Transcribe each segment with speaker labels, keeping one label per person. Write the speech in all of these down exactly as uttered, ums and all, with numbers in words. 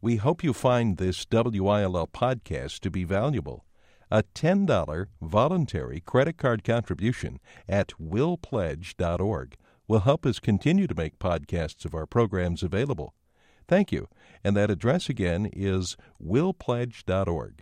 Speaker 1: We hope you find this W I L L podcast to be valuable. A ten dollars voluntary credit card contribution at will pledge dot org will help us continue to make podcasts of our programs available. Thank you. And that address again is will pledge dot org.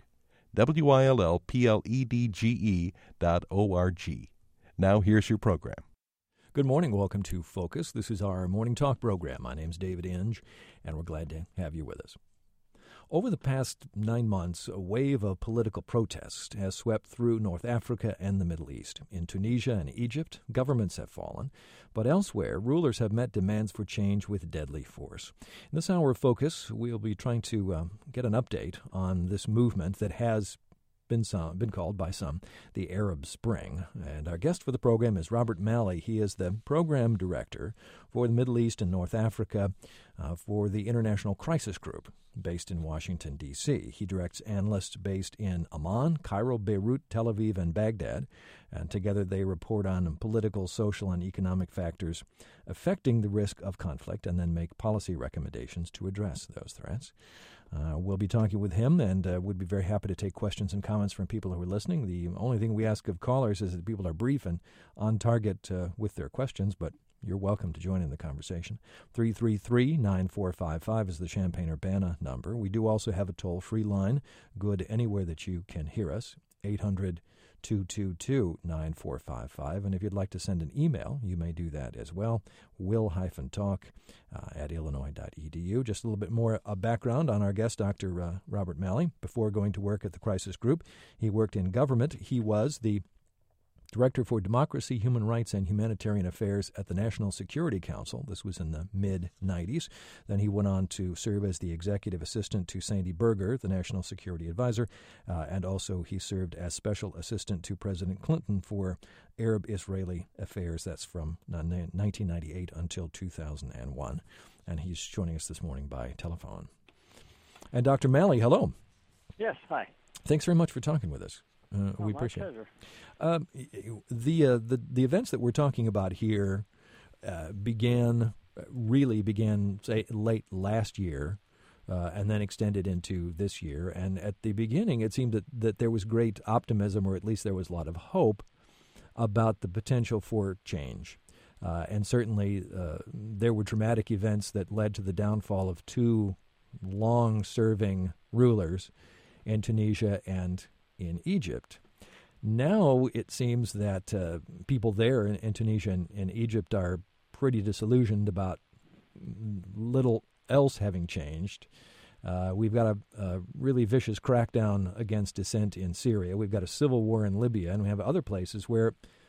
Speaker 1: W I L L P L E D G E dot O R G. Now here's your program.
Speaker 2: Good morning. Welcome to Focus. This is our morning talk program. My name's David Inge, and we're glad to have you with us. Over the past nine months, a wave of political protest has swept through North Africa and the Middle East. In Tunisia and Egypt, governments have fallen, but elsewhere, rulers have met demands for change with deadly force. In this hour of Focus, we'll be trying to uh, get an update on this movement that has been some, been called by some the Arab Spring. And our guest for the program is Robert Malley. He is the program director for the Middle East and North Africa uh, for the International Crisis Group, based in Washington, D C He directs analysts based in Amman, Cairo, Beirut, Tel Aviv, and Baghdad, and together they report on political, social, and economic factors affecting the risk of conflict and then make policy recommendations to address those threats. Uh, we'll be talking with him, and uh, would be very happy to take questions and comments from people who are listening. The only thing we ask of callers is that people are brief and on target uh, with their questions, but you're welcome to join in the conversation. three three three, nine four five five is the Champaign-Urbana number. We do also have a toll-free line, good anywhere that you can hear us, eight hundred, two two two, nine four five five. And if you'd like to send an email, you may do that as well, will-talk uh, at illinois dot e d u. Just a little bit more uh, background on our guest, Doctor Uh, Robert Malley. Before going to work at the Crisis Group, he worked in government. He was the Director for Democracy, Human Rights, and Humanitarian Affairs at the National Security Council. This was in the mid nineties. Then he went on to serve as the Executive Assistant to Sandy Berger, the National Security Advisor, uh, and also he served as Special Assistant to President Clinton for Arab-Israeli Affairs. That's from nineteen ninety-eight until two thousand one. And he's joining us this morning by telephone. And Doctor Malley, hello.
Speaker 3: Yes, hi.
Speaker 2: Thanks very much for talking with us. Uh,
Speaker 3: oh,
Speaker 2: we
Speaker 3: my
Speaker 2: appreciate
Speaker 3: pleasure.
Speaker 2: it. Uh, the, uh, the the events that we're talking about here uh, began really began say late last year, uh, and then extended into this year. And at the beginning, it seemed that, that there was great optimism, or at least there was a lot of hope about the potential for change. Uh, and certainly, uh, there were dramatic events that led to the downfall of two long-serving rulers in Tunisia and in Egypt. Now it seems that uh, people there in, in Tunisia and in Egypt are pretty disillusioned about little else having changed. Uh, we've got a, a really vicious crackdown against dissent in Syria. We've got a civil war in Libya, and we have other places where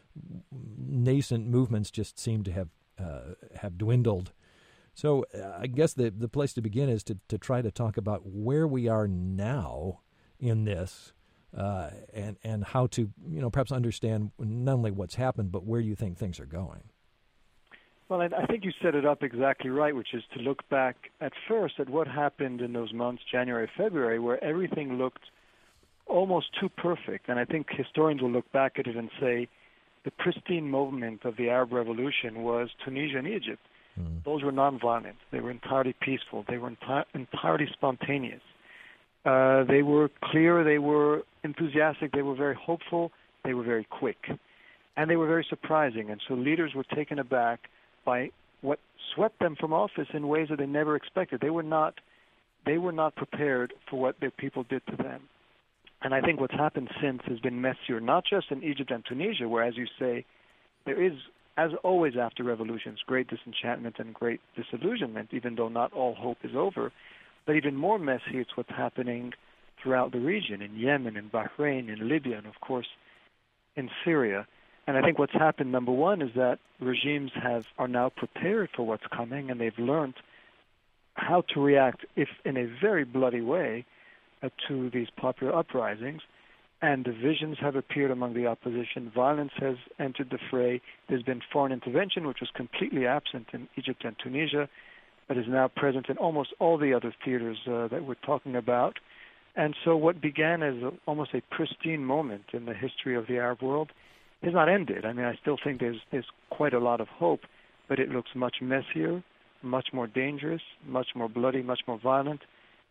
Speaker 2: nascent movements just seem to have uh, have dwindled. So uh, I guess the the place to begin is to, to try to talk about where we are now in this. Uh, and and how to, you know, perhaps understand not only what's happened, but where you think things are going.
Speaker 3: Well, I, I think you set it up exactly right, which is to look back at first at what happened in those months, January, February, where everything looked almost too perfect. And I think historians will look back at it and say the pristine moment of the Arab Revolution was Tunisia and Egypt. Mm. Those were nonviolent. They were entirely peaceful. They were enti- entirely spontaneous. Uh, they were clear, they were enthusiastic, they were very hopeful, they were very quick, and they were very surprising. And so leaders were taken aback by what swept them from office in ways that they never expected. They were not, they were not prepared for what their people did to them. And I think what's happened since has been messier, not just in Egypt and Tunisia, where, as you say, there is, as always after revolutions, great disenchantment and great disillusionment, even though not all hope is over. But even more messy, it's what's happening throughout the region, in Yemen, in Bahrain, in Libya, and of course in Syria. And I think what's happened, number one, is that regimes have are now prepared for what's coming, and they've learned how to react, if in a very bloody way, uh, to these popular uprisings. And divisions have appeared among the opposition. Violence has entered the fray. There's been foreign intervention, which was completely absent in Egypt and Tunisia, but is now present in almost all the other theaters uh, that we're talking about. And so what began as a, almost a pristine moment in the history of the Arab world has not ended. I mean, I still think there's there's quite a lot of hope, but it looks much messier, much more dangerous, much more bloody, much more violent,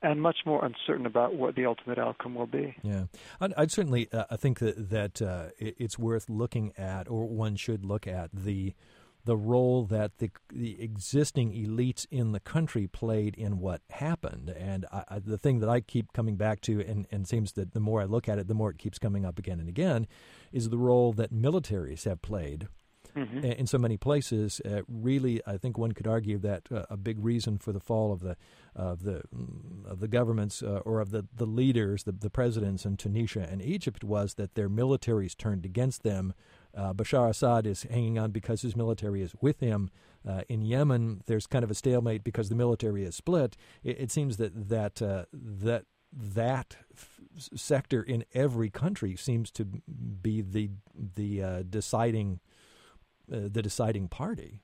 Speaker 3: and much more uncertain about what the ultimate outcome will be.
Speaker 2: Yeah, I'd, I'd certainly uh, I think that that uh, it, it's worth looking at, or one should look at the the role that the the existing elites in the country played in what happened. And I, I, the thing that I keep coming back to, and, and seems that the more I look at it, the more it keeps coming up again and again, is the role that militaries have played. Mm-hmm. In so many places. Uh, really, I think one could argue that uh, a big reason for the fall of the of the of the governments uh, or of the, the leaders, the, the presidents in Tunisia and Egypt, was that their militaries turned against them. Uh, Bashar Assad is hanging on because his military is with him. Uh, in Yemen, there's kind of a stalemate because the military is split. It, it seems that that uh, that that f- sector in every country seems to be the the uh, deciding. Uh, the deciding party.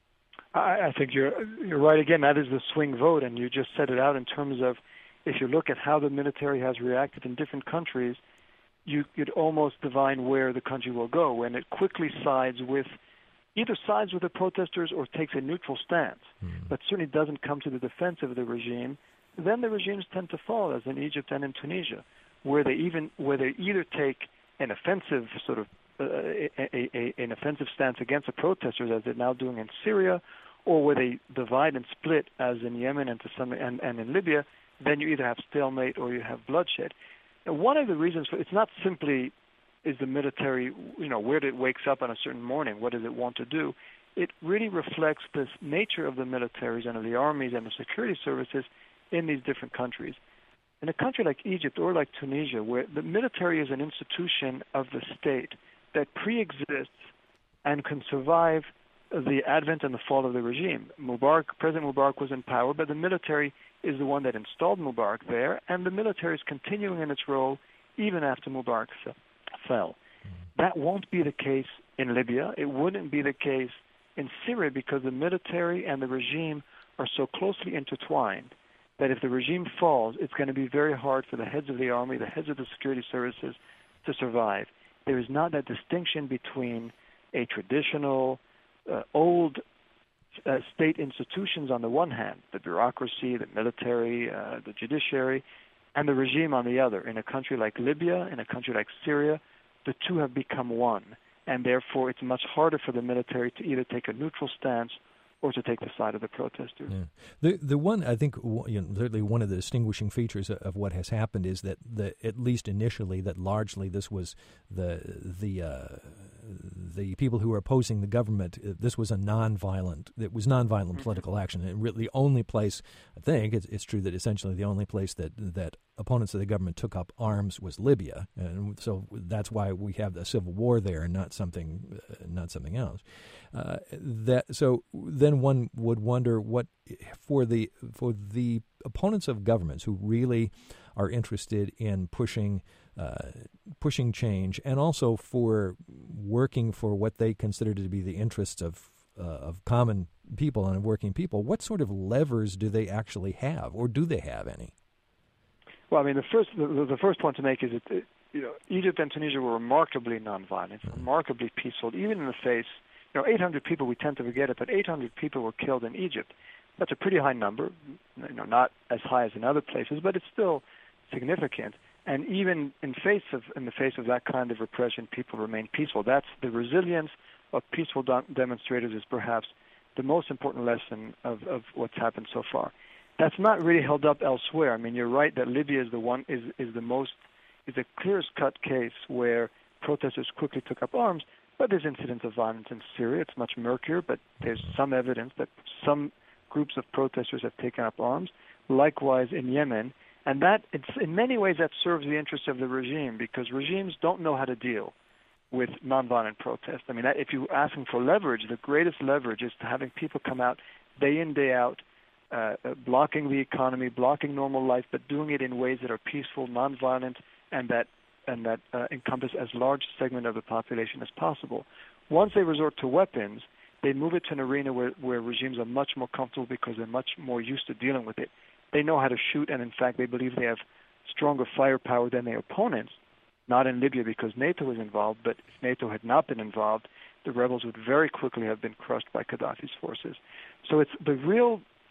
Speaker 3: I, I think you're you're right. Again, that is the swing vote, and you just set it out in terms of if you look at how the military has reacted in different countries, you could almost divine where the country will go, and it quickly sides with either sides with the protesters or takes a neutral stance, mm. but certainly doesn't come to the defense of the regime. Then the regimes tend to fall, as in Egypt and in Tunisia, where they even where they either take an offensive sort of Uh, a, a, a, an offensive stance against the protesters, as they're now doing in Syria, or where they divide and split, as in Yemen and to some and, and in Libya, then you either have stalemate or you have bloodshed. And one of the reasons for it's not simply is the military, you know, where it wakes up on a certain morning, what does it want to do? It really reflects this nature of the militaries and of the armies and the security services in these different countries. In a country like Egypt or like Tunisia, where the military is an institution of the state that pre-exists and can survive the advent and the fall of the regime. Mubarak, President Mubarak was in power, but the military is the one that installed Mubarak there, and the military is continuing in its role even after Mubarak fell. That won't be the case in Libya. It wouldn't be the case in Syria because the military and the regime are so closely intertwined that if the regime falls, it's going to be very hard for the heads of the army, the heads of the security services to survive. There is not that distinction between a traditional, uh, old uh, state institutions on the one hand, the bureaucracy, the military, uh, the judiciary, and the regime on the other. In a country like Libya, in a country like Syria, the two have become one, and therefore it's much harder for the military to either take a neutral stance or to take the side of the protesters.
Speaker 2: Yeah. The the one I think you know, certainly one of the distinguishing features of what has happened is that the at least initially that largely this was the the uh, the people who were opposing the government. This was a nonviolent. It was nonviolent mm-hmm. political action. And really, the only place I think it's, it's true that essentially the only place that that opponents of the government took up arms was Libya, and so that's why we have the civil war there, and not something uh, not something else. Uh, that so then one would wonder what for the for the opponents of governments who really are interested in pushing uh, pushing change, and also for working for what they consider to be the interests of uh, of common people and working people. What sort of levers do they actually have, or do they have any?
Speaker 3: Well, I mean, the first the, the first point to make is that you know Egypt and Tunisia were remarkably nonviolent, mm-hmm. remarkably peaceful, even in the face. You know, eight hundred people, we tend to forget it, but eight hundred people were killed in Egypt. That's a pretty high number, you know, not as high as in other places, but it's still significant. And even in face of in the face of that kind of repression, people remain peaceful. That's the resilience of peaceful de- demonstrators is perhaps the most important lesson of, of what's happened so far. That's not really held up elsewhere. I mean, you're right that Libya is the one is is the most is the clearest cut case where protesters quickly took up arms. But there's incidents of violence in Syria. It's much murkier, but there's some evidence that some groups of protesters have taken up arms. Likewise in Yemen. And that, it's, in many ways, that serves the interests of the regime because regimes don't know how to deal with nonviolent protest. I mean, that, if you're asking for leverage, the greatest leverage is to having people come out day in, day out, uh, blocking the economy, blocking normal life, but doing it in ways that are peaceful, nonviolent, and that and that uh, encompass as large a segment of the population as possible. Once they resort to weapons, they move it to an arena where, where regimes are much more comfortable because they're much more used to dealing with it. They know how to shoot, and in fact, they believe they have stronger firepower than their opponents, not in Libya because NATO was involved, but if NATO had not been involved, the rebels would very quickly have been crushed by Gaddafi's forces. So it's the real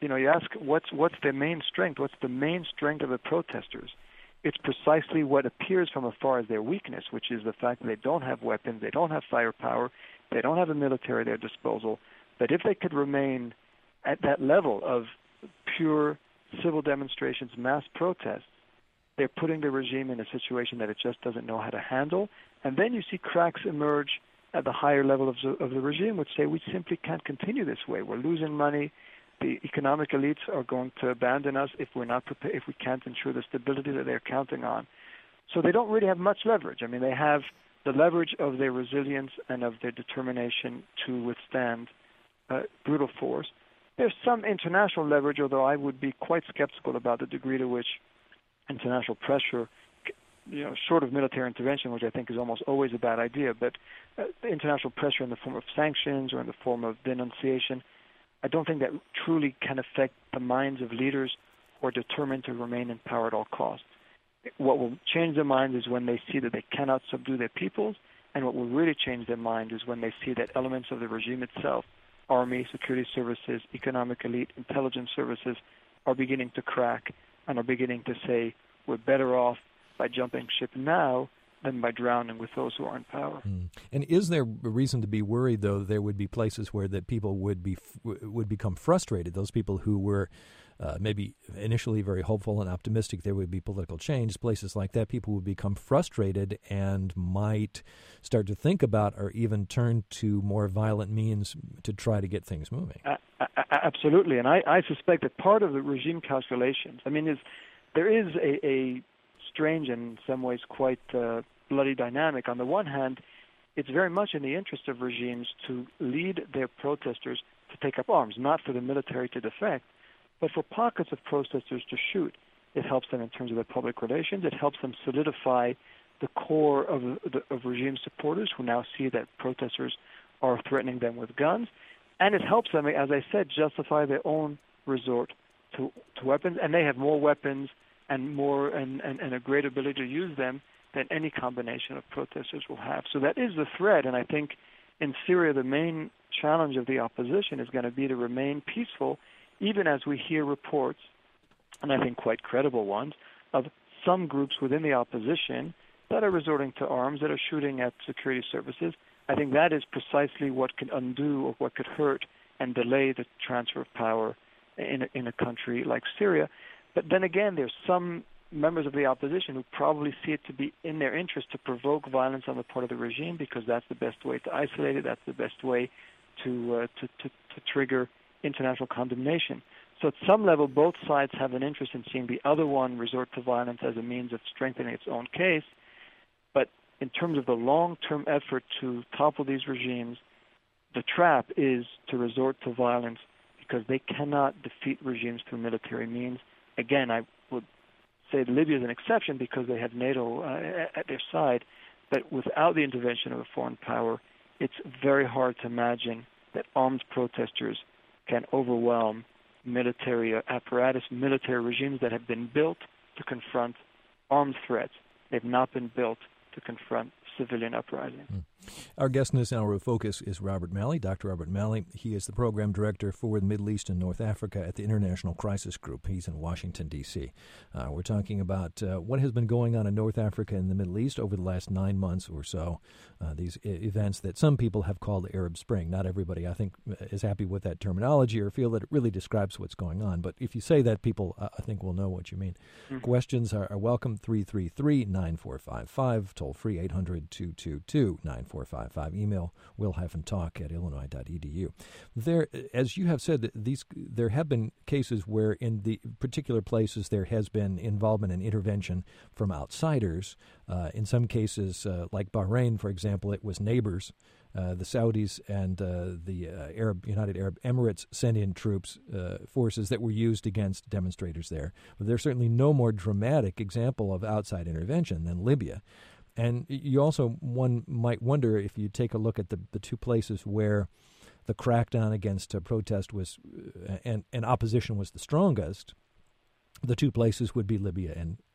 Speaker 3: you know, you ask what's what's their main strength? What's the main strength of the protesters? It's precisely what appears from afar as their weakness, which is the fact that they don't have weapons, they don't have firepower, they don't have a military at their disposal. But if they could remain at that level of pure civil demonstrations, mass protests, they're putting the regime in a situation that it just doesn't know how to handle. And then you see cracks emerge at the higher level of the, of the regime, which say we simply can't continue this way. We're losing money. The economic elites are going to abandon us if we're not prepared, if we can't ensure the stability that they're counting on. So they don't really have much leverage. I mean, they have the leverage of their resilience and of their determination to withstand uh, brutal force. There's some international leverage, although I would be quite skeptical about the degree to which international pressure, you know, short of military intervention, which I think is almost always a bad idea, but uh, the international pressure in the form of sanctions or in the form of denunciation, I don't think that truly can affect the minds of leaders who are determined to remain in power at all costs. What will change their minds is when they see that they cannot subdue their peoples, and what will really change their mind is when they see that elements of the regime itself, army, security services, economic elite, intelligence services, are beginning to crack and are beginning to say we're better off by jumping ship now than by drowning with those who are in power.
Speaker 2: Mm. And is there a reason to be worried, though, there would be places where that people would be would become frustrated? Those people who were uh, maybe initially very hopeful and optimistic there would be political change, places like that, people would become frustrated and might start to think about or even turn to more violent means to try to get things moving.
Speaker 3: Uh, absolutely. And I, I suspect that part of the regime calculations, I mean, is there is a, a strange and in some ways quite uh, bloody dynamic. On the one hand, it's very much in the interest of regimes to lead their protesters to take up arms, not for the military to defect, but for pockets of protesters to shoot. It helps them in terms of their public relations. It helps them solidify the core of, the, of regime supporters who now see that protesters are threatening them with guns. And it helps them, as I said, justify their own resort to, to weapons. And they have more weapons and more and, and, and a great ability to use them than any combination of protesters will have. So that is the threat, and I think in Syria the main challenge of the opposition is going to be to remain peaceful, even as we hear reports, and I think quite credible ones, of some groups within the opposition that are resorting to arms, that are shooting at security services. I think that is precisely what could undo or what could hurt and delay the transfer of power in a, in a country like Syria. But then again, there's some members of the opposition who probably see it to be in their interest to provoke violence on the part of the regime because that's the best way to isolate it, that's the best way to, uh, to, to, to trigger international condemnation. So at some level, both sides have an interest in seeing the other one resort to violence as a means of strengthening its own case. But in terms of the long-term effort to topple these regimes, the trap is to resort to violence because they cannot defeat regimes through military means. Again, I would say Libya is an exception because they have NATO uh, at their side, but without the intervention of a foreign power, it's very hard to imagine that armed protesters can overwhelm military apparatus, military regimes that have been built to confront armed threats. They've not been built to confront civilian uprising.
Speaker 2: Mm. Our guest in this hour of Focus is Robert Malley, Doctor Robert Malley. He is the program director for the Middle East and North Africa at the International Crisis Group. He's in Washington, D C Uh, we're talking about uh, what has been going on in North Africa and the Middle East over the last nine months or so, uh, these I- events that some people have called the Arab Spring. Not everybody, I think, is happy with that terminology or feel that it really describes what's going on. But if you say that, people, uh, I think, will know what you mean. Mm-hmm. Questions are, are welcome, three three three, nine four five five, toll free, eight hundred, two two two, nine four five five. Email will-talk at illinois dot e d u. There, as you have said, these there have been cases where in the particular places there has been involvement and intervention from outsiders. Uh, in some cases, uh, like Bahrain, for example, it was neighbors. Uh, the Saudis and uh, the uh, Arab United Arab Emirates sent in troops, uh, forces that were used against demonstrators there. But there's certainly no more dramatic example of outside intervention than Libya. And you also, one might wonder if you take a look at the, the two places where the crackdown against uh, protest was uh, and, and opposition was the strongest, the two places would be Libya and,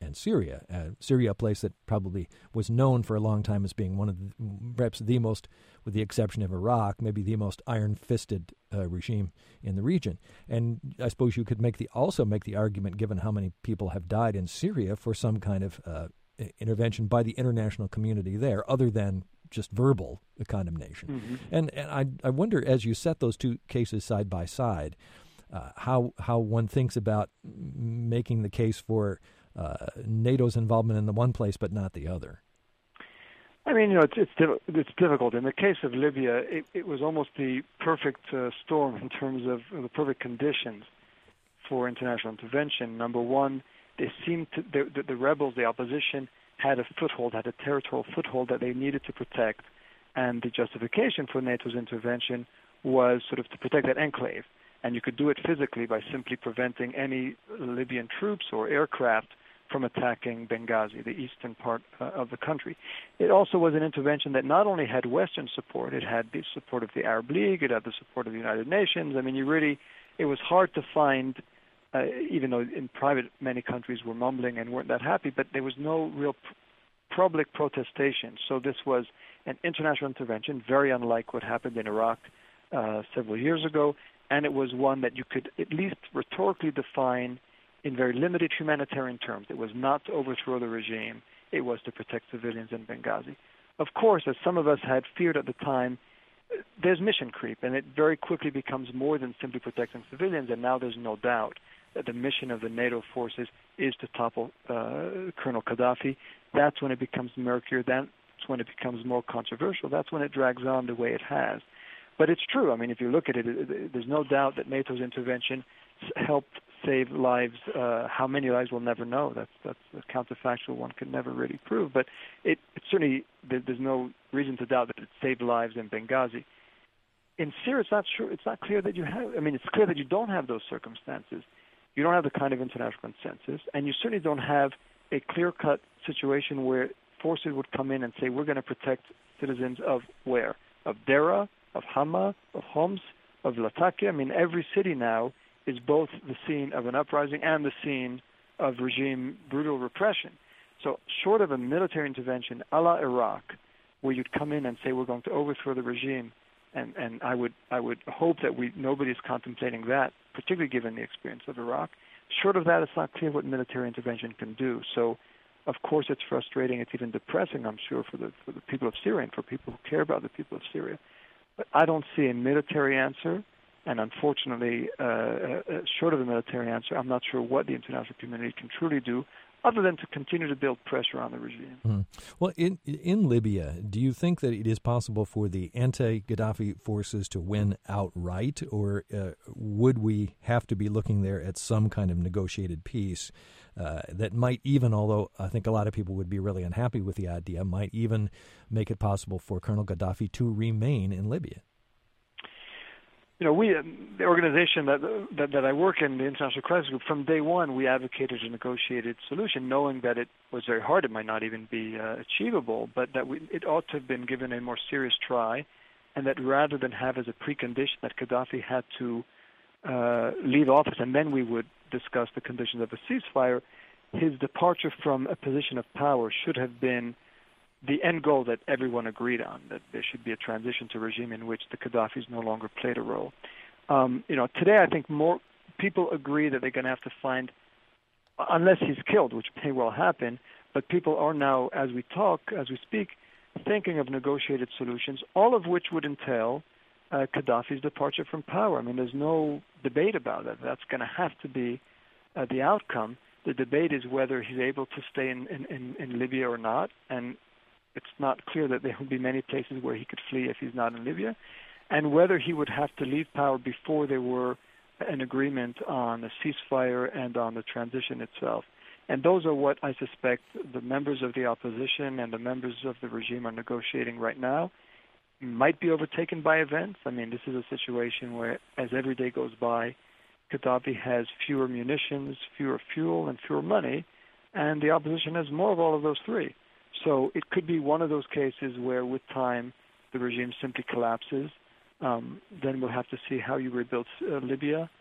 Speaker 2: and Syria. Uh, Syria, a place that probably was known for a long time as being one of the, perhaps the most, with the exception of Iraq, maybe the most iron-fisted uh, regime in the region. And I suppose you could make the also make the argument, given how many people have died in Syria, for some kind of uh, intervention by the international community there, other than just verbal condemnation. Mm-hmm. And, and I, I wonder, as you set those two cases side by side, uh, how how one thinks about making the case for uh, NATO's involvement in the one place but not the other.
Speaker 3: I mean, you know, it's it's, diff- it's difficult. In the case of Libya, it, it was almost the perfect uh, storm in terms of uh, the perfect conditions for international intervention. Number one, they seemed to the, the, the rebels, the opposition, had a foothold, had a territorial foothold that they needed to protect, and the justification for NATO's intervention was sort of to protect that enclave. And you could do it physically by simply preventing any Libyan troops or aircraft from attacking Benghazi, the eastern part uh, of the country. It also was an intervention that not only had Western support, it had the support of the Arab League, it had the support of the United Nations. I mean, you really, it was hard to find, uh, even though in private many countries were mumbling and weren't that happy, but there was no real p- public protestation. So this was an international intervention, very unlike what happened in Iraq uh, several years ago, and it was one that you could at least rhetorically define in very limited humanitarian terms. It was not to overthrow the regime. It was to protect civilians in Benghazi. Of course, as some of us had feared at the time, there's mission creep, and it very quickly becomes more than simply protecting civilians, and now there's no doubt that the mission of the NATO forces is to topple uh, Colonel Gaddafi. That's when it becomes murkier. That's when it becomes more controversial. That's when it drags on the way it has. But it's true. I mean, if you look at it, it, it there's no doubt that NATO's intervention helped save lives. Uh, how many lives we'll never know. That's that's a counterfactual one can never really prove. But it, it certainly there, there's no reason to doubt that it saved lives in Benghazi. In Syria, it's not sure. It's not clear that you have. I mean, it's clear that you don't have those circumstances. You don't have the kind of international consensus, and you certainly don't have a clear-cut situation where forces would come in and say, "We're going to protect citizens of where? Of Deraa, of Hama, of Homs, of Latakia." I mean, every city now is both the scene of an uprising and the scene of regime brutal repression. So short of a military intervention a la Iraq, where you'd come in and say, we're going to overthrow the regime, and, and I would I would hope that we nobody's contemplating that, particularly given the experience of Iraq. Short of that, it's not clear what military intervention can do. So, of course, it's frustrating. It's even depressing, I'm sure, for the for the people of Syria and for people who care about the people of Syria. But I don't see a military answer. And unfortunately, uh, uh, short of a military answer, I'm not sure what the international community can truly do other than to continue to build pressure on the regime.
Speaker 2: Mm. Well, in in Libya, do you think that it is possible for the anti-Gaddafi forces to win outright, or uh, would we have to be looking there at some kind of negotiated peace uh, that might even, although I think a lot of people would be really unhappy with the idea, might even make it possible for Colonel Gaddafi to remain in Libya?
Speaker 3: You know, we, the organization that, that that I work in, the International Crisis Group, from day one, we advocated a negotiated solution, knowing that it was very hard. It might not even be uh, achievable, but that we, it ought to have been given a more serious try, and that rather than have as a precondition that Gaddafi had to uh, leave office and then we would discuss the conditions of a ceasefire, his departure from a position of power should have been the end goal that everyone agreed on, that there should be a transition to a regime in which the Gaddafis no longer played a role. Um, you know, today I think more people agree that they're going to have to find, unless he's killed, which may well happen, but people are now, as we talk, as we speak, thinking of negotiated solutions, all of which would entail uh, Gaddafi's departure from power. I mean, there's no debate about that. That's going to have to be uh, the outcome. The debate is whether he's able to stay in, in, in, in Libya or not, and it's not clear that there will be many places where he could flee if he's not in Libya, and whether he would have to leave power before there were an agreement on a ceasefire and on the transition itself. And those are what I suspect the members of the opposition and the members of the regime are negotiating right now. Might be overtaken by events. I mean, this is a situation where, as every day goes by, Gaddafi has fewer munitions, fewer fuel, and fewer money, and the opposition has more of all of those three. So it could be one of those cases where, with time, the regime simply collapses. Um, then we'll have to see how you rebuild uh, Libya.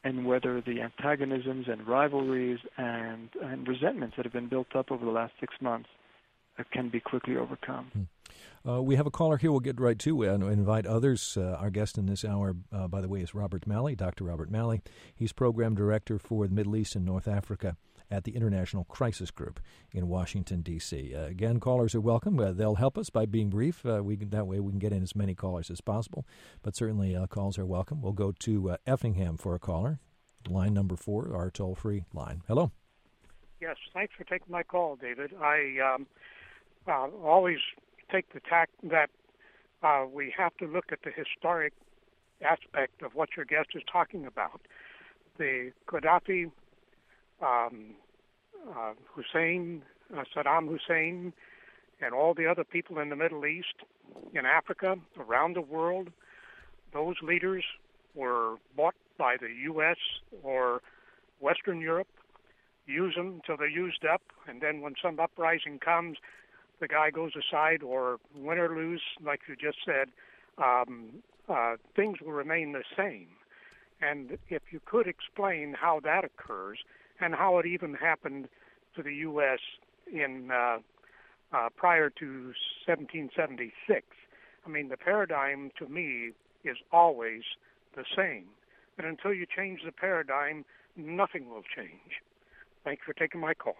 Speaker 3: and whether the antagonisms and rivalries and, and resentments that have been built up over the last six months uh, can be quickly overcome.
Speaker 2: Hmm. Uh, we have a caller here we'll get right to and invite others. Uh, our guest in this hour, uh, by the way, is Robert Malley, Doctor Robert Malley. He's Program Director for the Middle East and North Africa at the International Crisis Group in Washington, D C Uh, again, callers are welcome. Uh, they'll help us by being brief. Uh, we can, that way we can get in as many callers as possible, but certainly uh, calls are welcome. We'll go to uh, Effingham for a caller, line number four, our toll-free line. Hello.
Speaker 4: Yes, thanks for taking my call, David. I um, uh, always take the tack that uh, we have to look at the historic aspect of what your guest is talking about. The Gaddafi, um, uh, Hussein, uh, Saddam Hussein, and all the other people in the Middle East, in Africa, around the world, those leaders were bought by the U S or Western Europe, use them until they're used up, and then when some uprising comes, the guy goes aside, or win or lose, like you just said, um, uh, things will remain the same. And if you could explain how that occurs and how it even happened to the U S in uh, uh, prior to seventeen seventy-six, I mean, the paradigm to me is always the same. And until you change the paradigm, nothing will change. Thanks for taking my call.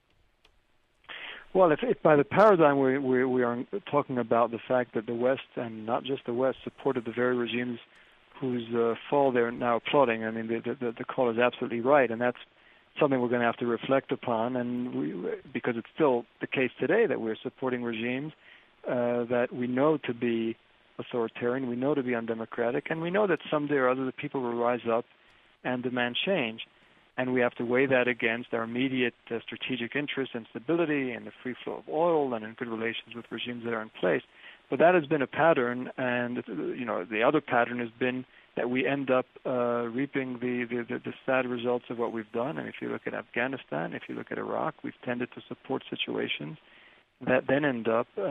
Speaker 3: Well, if, if by the paradigm we, we, we are talking about the fact that the West, and not just the West, supported the very regimes whose uh, fall they're now applauding, I mean, the, the, the call is absolutely right, and that's something we're going to have to reflect upon, and we, because it's still the case today that we're supporting regimes uh, that we know to be authoritarian, we know to be undemocratic, and we know that someday or other the people will rise up and demand change. And we have to weigh that against our immediate uh, strategic interests in stability and the free flow of oil and in good relations with regimes that are in place. But that has been a pattern, and you know the other pattern has been that we end up uh, reaping the, the, the, the sad results of what we've done. And if you look at Afghanistan, if you look at Iraq, we've tended to support situations that then end up uh,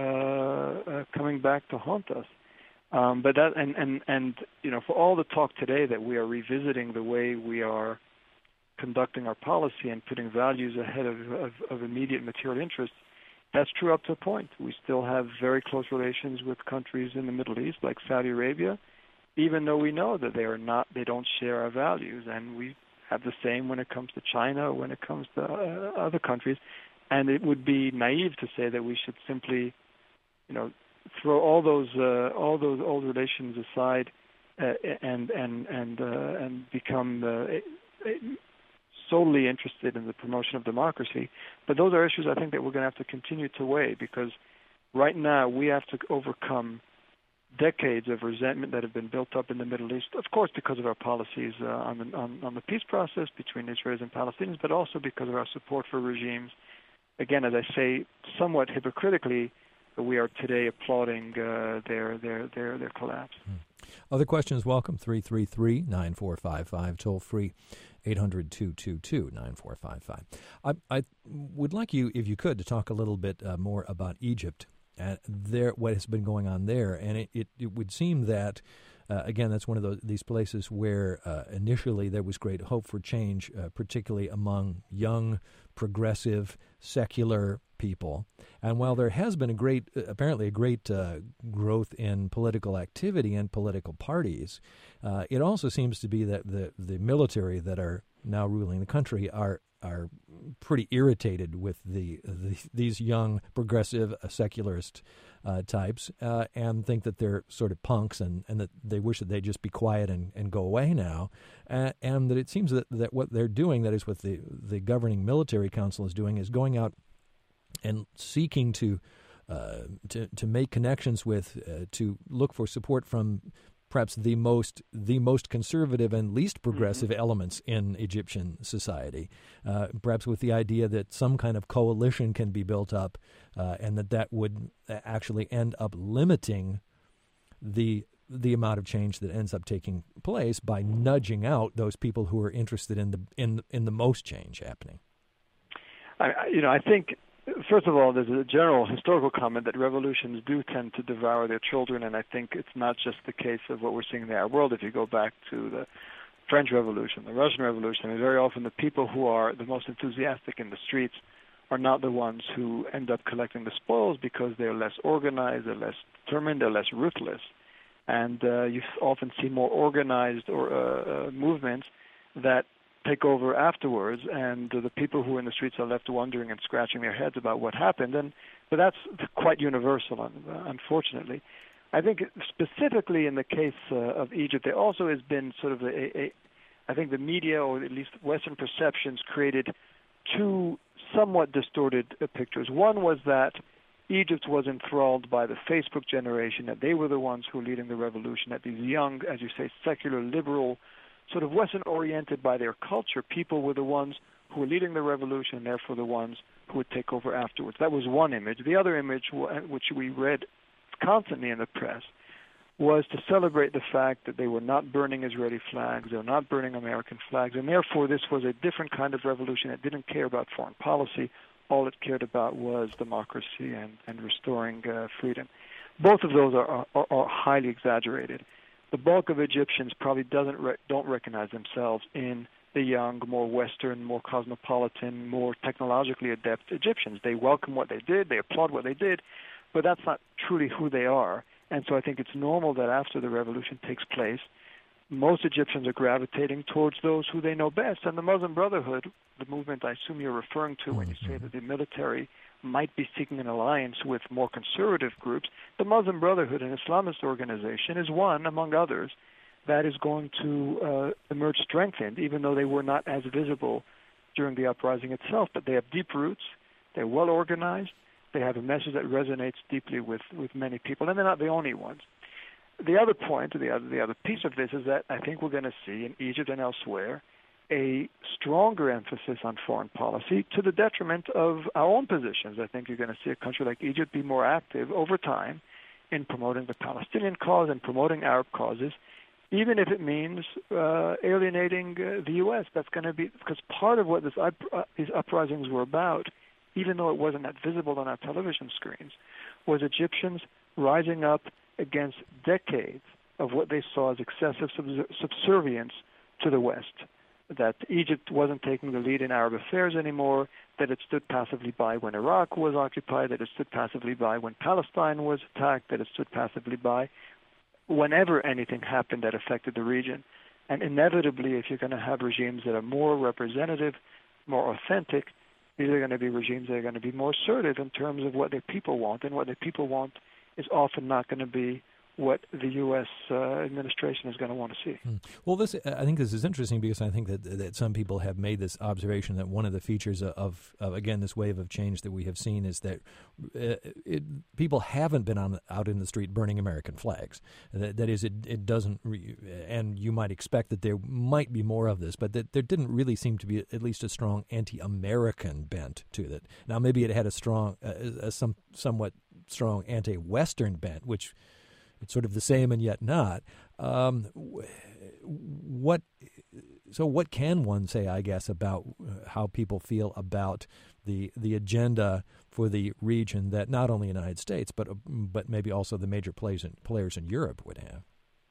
Speaker 3: uh, coming back to haunt us. Um, but that and, and, and you know for all the talk today that we are revisiting the way we are conducting our policy and putting values ahead of, of, of immediate material interests, that's true up to a point. We still have very close relations with countries in the Middle East, like Saudi Arabia, even though we know that they are not, they don't share our values, and we have the same when it comes to China, when it comes to uh, other countries. And it would be naive to say that we should simply, you know, throw all those uh, all those old relations aside uh, and and and uh, and become uh, solely interested in the promotion of democracy. But those are issues I think that we're going to have to continue to weigh, because right now we have to overcome decades of resentment that have been built up in the Middle East, of course because of our policies uh, on, the, on, on the peace process between Israelis and Palestinians, but also because of our support for regimes. Again, as I say, somewhat hypocritically, we are today applauding uh, their, their, their, their collapse.
Speaker 2: Other questions, welcome, three three three, nine four five five, toll free, eight hundred, two two two, nine four five five. I, I would like you, if you could, to talk a little bit uh, more about Egypt and there, what has been going on there. And it, it, it would seem that, uh, again, that's one of those, these places where uh, initially there was great hope for change, uh, particularly among young, progressive, secular people. And while there has been a great, apparently a great uh, growth in political activity and political parties, uh, it also seems to be that the, the military that are now ruling the country are are pretty irritated with the, the these young progressive uh, secularist uh, types uh, and think that they're sort of punks and, and that they wish that they'd just be quiet and, and go away now. Uh, and that it seems that, that what they're doing, that is what the, the governing military council is doing, is going out and seeking to uh, to to make connections with, uh, to look for support from perhaps the most the most conservative and least progressive mm-hmm. elements in Egyptian society, uh, perhaps with the idea that some kind of coalition can be built up, uh, and that that would actually end up limiting the the amount of change that ends up taking place by nudging out those people who are interested in the in in the most change happening.
Speaker 3: I, you know, I think. First of all, there's a general historical comment that revolutions do tend to devour their children, and I think it's not just the case of what we're seeing in the Arab world. If you go back to the French Revolution, the Russian Revolution, and very often the people who are the most enthusiastic in the streets are not the ones who end up collecting the spoils because they're less organized, they're less determined, they're less ruthless. And uh, you often see more organized or uh, uh, movements that take over afterwards, and uh, the people who are in the streets are left wondering and scratching their heads about what happened. And but that's quite universal, unfortunately. I think specifically in the case uh, of Egypt, there also has been sort of a, a, I think the media, or at least Western perceptions, created two somewhat distorted uh, pictures. One was that Egypt was enthralled by the Facebook generation, that they were the ones who were leading the revolution, that these young, as you say, secular, liberal, sort of Western-oriented by their culture, people were the ones who were leading the revolution, and therefore the ones who would take over afterwards. That was one image. The other image, which we read constantly in the press, was to celebrate the fact that they were not burning Israeli flags, they were not burning American flags, and therefore this was a different kind of revolution that didn't care about foreign policy. All it cared about was democracy and, and restoring uh, freedom. Both of those are, are, are highly exaggerated. The bulk of Egyptians probably doesn't re- don't recognize themselves in the young, more Western, more cosmopolitan, more technologically adept Egyptians. They welcome what they did, they applaud what they did, but that's not truly who they are. And so I think it's normal that after the revolution takes place, most Egyptians are gravitating towards those who they know best. And the Muslim Brotherhood, the movement I assume you're referring to when you say that the military might be seeking an alliance with more conservative groups, the Muslim Brotherhood, an Islamist organization, is one, among others, that is going to uh, emerge strengthened, even though they were not as visible during the uprising itself. But they have deep roots, they're well organized, they have a message that resonates deeply with, with many people, and they're not the only ones. The other point, the other, the other piece of this is that I think we're going to see in Egypt and elsewhere a stronger emphasis on foreign policy to the detriment of our own positions. I think you're going to see a country like Egypt be more active over time in promoting the Palestinian cause and promoting Arab causes, even if it means uh, alienating uh, the U S. That's going to be, because part of what this up, uh, these uprisings were about, even though it wasn't that visible on our television screens, was Egyptians rising up against decades of what they saw as excessive subservience to the West, that Egypt wasn't taking the lead in Arab affairs anymore, that it stood passively by when Iraq was occupied, that it stood passively by when Palestine was attacked, that it stood passively by whenever anything happened that affected the region. And inevitably, if you're going to have regimes that are more representative, more authentic, these are going to be regimes that are going to be more assertive in terms of what their people want, and what their people want is often not going to be what the U S uh, administration is going to want to see.
Speaker 2: Hmm. Well, this I think this is interesting because I think that that some people have made this observation that one of the features of, of again, this wave of change that we have seen is that uh, it, people haven't been on out in the street burning American flags. That, that is, it, it doesn't, re, and you might expect that there might be more of this, but that there didn't really seem to be at least a strong anti-American bent to it. Now, maybe it had a strong, uh, a some somewhat strong anti-Western bent, which it's sort of the same and yet not. Um, what? So what can one say, I guess, about how people feel about the the agenda for the region that not only the United States, but but maybe also the major players in, players in Europe would have?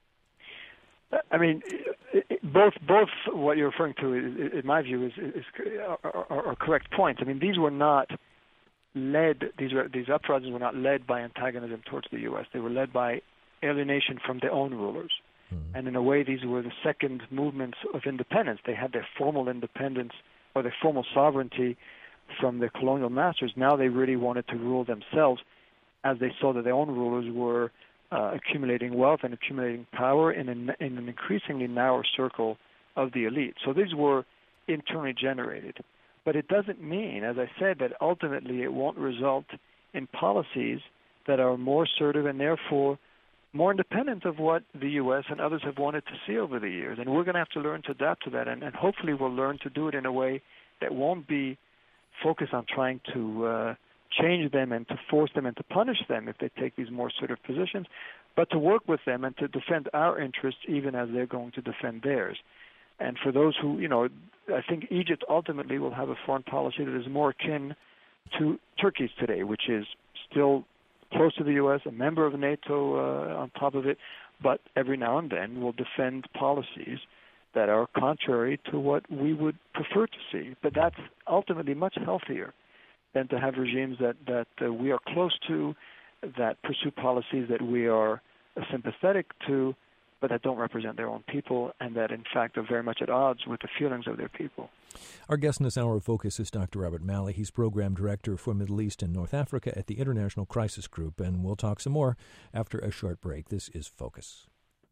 Speaker 3: I mean, both both what you're referring to, in my view, is, is are, are, are correct points. I mean, these were not led; these were these uprisings were not led by antagonism towards the U S. They were led by alienation from their own rulers. Mm-hmm. And in a way, these were the second movements of independence. They had their formal independence or their formal sovereignty from their colonial masters. Now they really wanted to rule themselves, as they saw that their own rulers were uh, accumulating wealth and accumulating power in an, in an increasingly narrow circle of the elite. So these were internally generated. But it doesn't mean, as I said, that ultimately it won't result in policies that are more assertive and therefore more independent of what the U S and others have wanted to see over the years. And we're going to have to learn to adapt to that, and, and hopefully we'll learn to do it in a way that won't be focused on trying to uh, change them and to force them and to punish them if they take these more assertive positions, but to work with them and to defend our interests even as they're going to defend theirs. And for those who, you know, I think Egypt ultimately will have a foreign policy that is more akin to Turkey's today, which is still close to the U S, a member of NATO uh, on top of it, but every now and then will defend policies that are contrary to what we would prefer to see. But that's ultimately much healthier than to have regimes that, that uh, we are close to, that pursue policies that we are uh, sympathetic to, but that don't represent their own people, and that, in fact, are very much at odds with the feelings of their people.
Speaker 2: Our guest in this hour of Focus is Doctor Robert Malley. He's Program Director for Middle East and North Africa at the International Crisis Group, and we'll talk some more after a short break. This is Focus.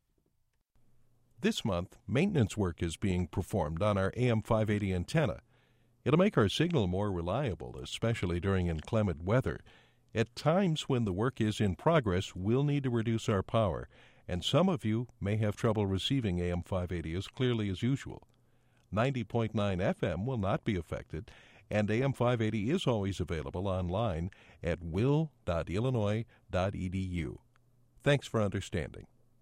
Speaker 1: This month, maintenance work is being performed on our A M five eighty antenna. It'll make our signal more reliable, especially during inclement weather. At times when the work is in progress, we'll need to reduce our power, and some of you may have trouble receiving A M five eighty as clearly as usual. ninety point nine F M will not be affected, and A M five eighty is always available online at will dot illinois dot e d u. Thanks for understanding.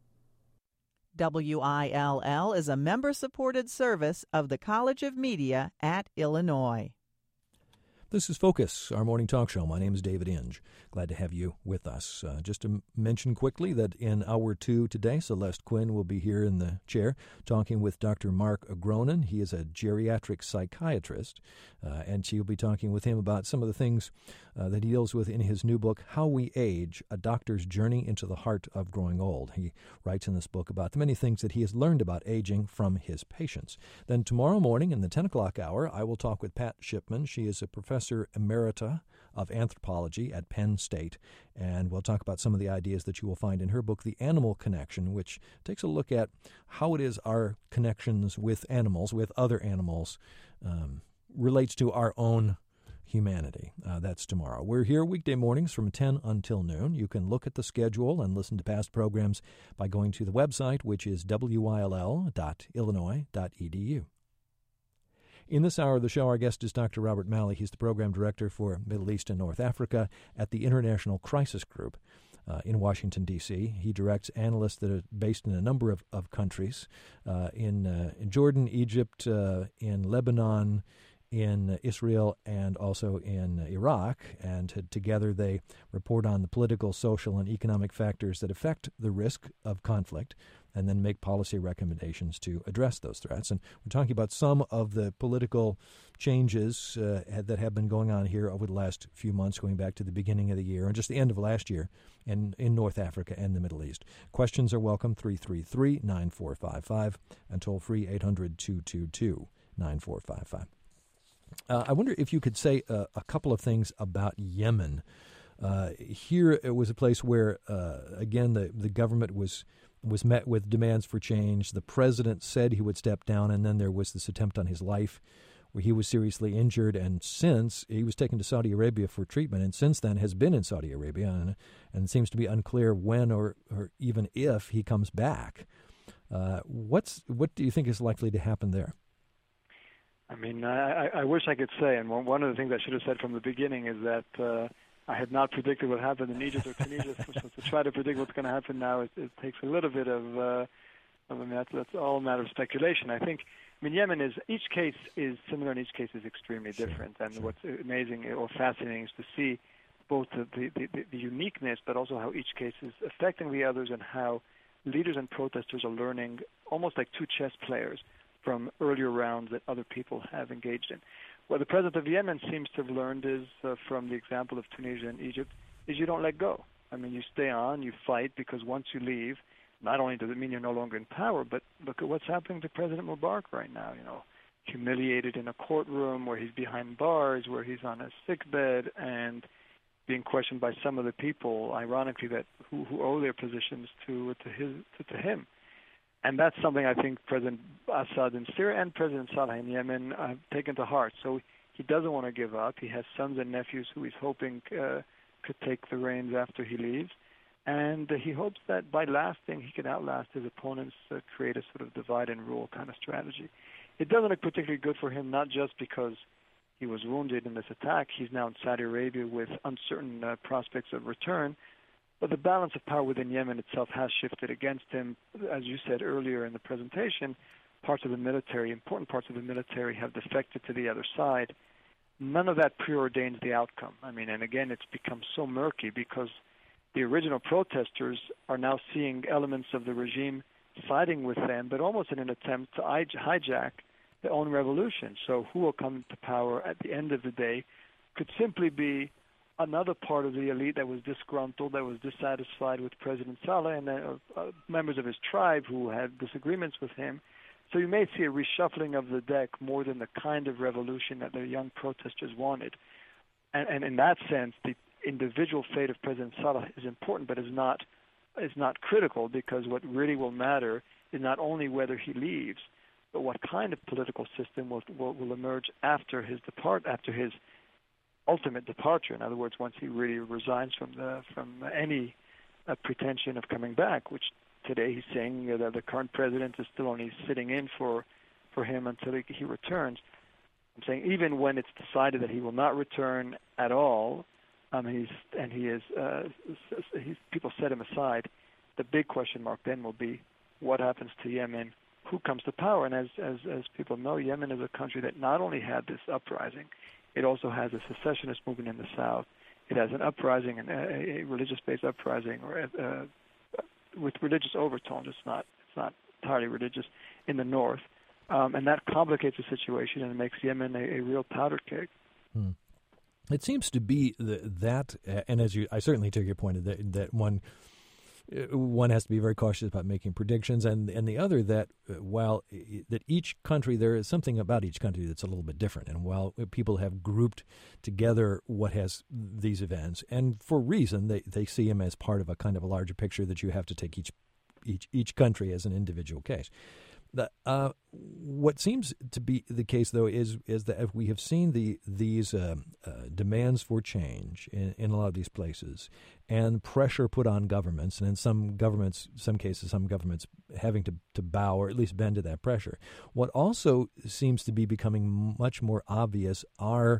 Speaker 5: W I L L is a member-supported service of the College of Media at Illinois.
Speaker 2: This is Focus, our morning talk show. My name is David Inge. Glad to have you with us. Uh, just to mention quickly that in hour two today, Celeste Quinn will be here in the chair talking with Doctor Mark Agronin. He is a geriatric psychiatrist, uh, and she'll be talking with him about some of the things uh, that he deals with in his new book, How We Age, A Doctor's Journey into the Heart of Growing Old. He writes in this book about the many things that he has learned about aging from his patients. Then tomorrow morning in the ten o'clock hour, I will talk with Pat Shipman. She is a professor emerita of anthropology at Penn State, and we'll talk about some of the ideas that you will find in her book, The Animal Connection, which takes a look at how it is our connections with animals, with other animals, um, relates to our own humanity. Uh, that's tomorrow. We're here weekday mornings from ten until noon. You can look at the schedule and listen to past programs by going to the website, which is w i l l dot illinois dot e d u. In this hour of the show, our guest is Doctor Robert Malley. He's the Program Director for Middle East and North Africa at the International Crisis Group uh, in Washington, D C He directs analysts that are based in a number of, of countries, uh, in, uh, in Jordan, Egypt, uh, in Lebanon, in Israel, and also in Iraq. And to, together they report on the political, social, and economic factors that affect the risk of conflict, and then make policy recommendations to address those threats. And we're talking about some of the political changes uh, that have been going on here over the last few months, going back to the beginning of the year and just the end of last year in, in North Africa and the Middle East. Questions are welcome, three three three, nine four five five, and toll-free eight hundred, two two two, nine four five five. Uh, I wonder if you could say uh, a couple of things about Yemen. Uh, here it was a place where, uh, again, the, the government was was met with demands for change. The president said he would step down, and then there was this attempt on his life where he was seriously injured, and since he was taken to Saudi Arabia for treatment, and since then has been in Saudi Arabia, and, and it seems to be unclear when or, or even if he comes back. Uh, what's what do you think is likely to happen there?
Speaker 3: I mean, I, I wish I could say, and one of the things I should have said from the beginning is that uh, I had not predicted what happened in Egypt or Tunisia, so to try to predict what's going to happen now, it, it takes a little bit of, uh, I mean, that's, that's all a matter of speculation. I think, I mean, Yemen is, each case is similar and each case is extremely sure, different. And sure. What's amazing or fascinating is to see both the, the, the, the uniqueness, but also how each case is affecting the others and how leaders and protesters are learning almost like two chess players from earlier rounds that other people have engaged in. What the president of Yemen seems to have learned is, uh, from the example of Tunisia and Egypt, is you don't let go. I mean, you stay on, you fight, because once you leave, not only does it mean you're no longer in power, but look at what's happening to President Mubarak right now, you know, humiliated in a courtroom where he's behind bars, where he's on a sickbed, and being questioned by some of the people, ironically, that who, who owe their positions to to his to, to him. And that's something I think President Assad in Syria and President Saleh in Yemen have taken to heart. So he doesn't want to give up. He has sons and nephews who he's hoping uh, could take the reins after he leaves. And uh, he hopes that by lasting, he can outlast his opponents, uh, create a sort of divide and rule kind of strategy. It doesn't look particularly good for him, not just because he was wounded in this attack. He's now in Saudi Arabia with uncertain uh, prospects of return. But the balance of power within Yemen itself has shifted against him. As you said earlier in the presentation, parts of the military, important parts of the military, have defected to the other side. None of that preordains the outcome. I mean, and again, it's become so murky because the original protesters are now seeing elements of the regime siding with them, but almost in an attempt to hijack their own revolution. So who will come to power at the end of the day could simply be another part of the elite that was disgruntled, that was dissatisfied with President Saleh, and uh, uh, members of his tribe who had disagreements with him. So you may see a reshuffling of the deck more than the kind of revolution that the young protesters wanted. And, and in that sense, the individual fate of President Saleh is important, but is not is not critical, because what really will matter is not only whether he leaves, but what kind of political system will will, will emerge after his depart after his ultimate departure. In other words, once he really resigns from the from any uh, pretension of coming back, which today he's saying that the current president is still only sitting in for for him until he, he returns. I'm saying even when it's decided that he will not return at all, um, he's and he is uh, he's, people set him aside. The big question mark then will be what happens to Yemen, who comes to power. And as as as people know, Yemen is a country that not only had this uprising, it also has a secessionist movement in the south. It has an uprising, and a, a religious-based uprising, or uh, with religious overtones. It's not it's not entirely religious in the north. Um, and that complicates the situation and makes Yemen a, a real powder keg.
Speaker 2: Hmm. It seems to be the, that, uh, and as you, I certainly take your point that that one, uh, one has to be very cautious about making predictions, and and the other that uh, while uh, that each country, there is something about each country that's a little bit different, and while people have grouped together what has these events, and for reason they they see them as part of a kind of a larger picture that you have to take each each each country as an individual case. The, uh, what seems to be the case, though, is is that if we have seen the these uh, uh, demands for change in, in a lot of these places, and pressure put on governments, and in some governments, some cases, some governments having to, to bow or at least bend to that pressure. What also seems to be becoming much more obvious are